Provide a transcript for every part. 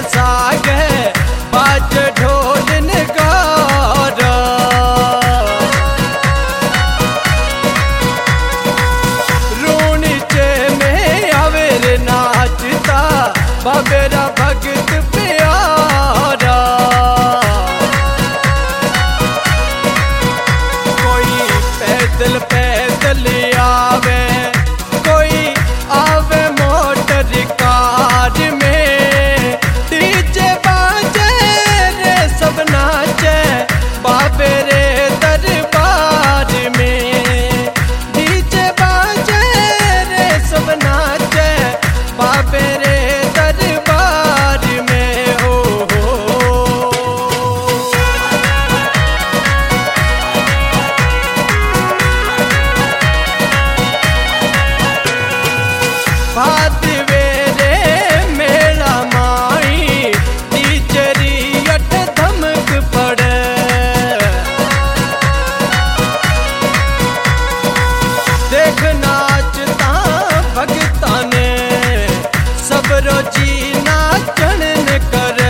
सागे बाज ढोल नगारा। रूणीचे में आवेर नाचता बाबेरा भगत प्यारा। कोई पैदल पैदल आवे, कोई आवे मोटर कार में। डीजे बाजे रे सब नाचे बाबे रे दरबार में। डीजे बाजे रे सब नाचे बाबे रे दरबार में। हो भाद वेरे मेला माई टीचरी अठ धमक पड़े। देख नाचता भगता ने सब रोजी नाचन करे।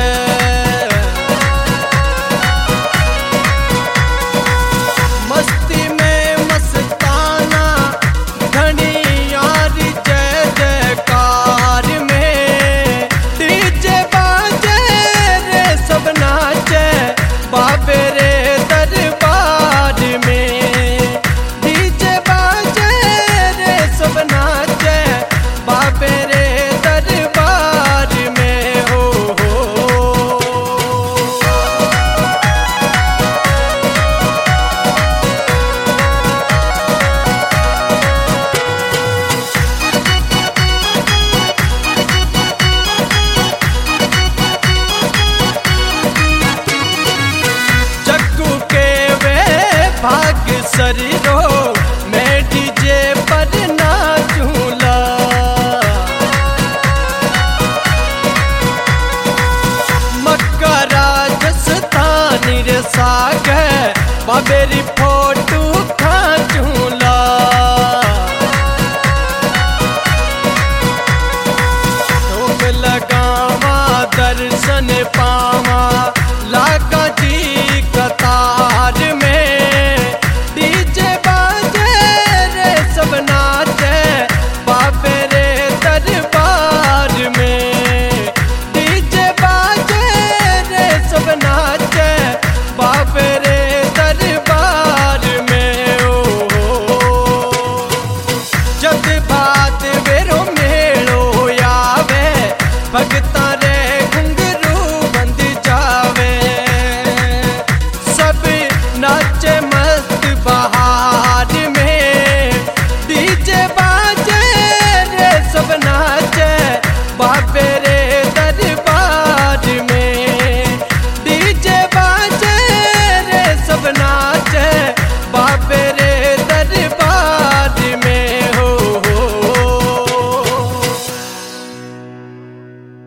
मस्ती में मस्ताना धनी यारी जय जयकार में। डीजे बाजे रे सब नाचे बाबे रे दरबार में। डीजे बाजे रे सब नाचे बाबे रे दरबार में। हो जग्गू के वे भाग शरीरो मैं डीजे पर नाचूला। मक्का राजस्थानी रे सागे बाबेरी फोटो खाचूला। धूप लगावा दर्शन पा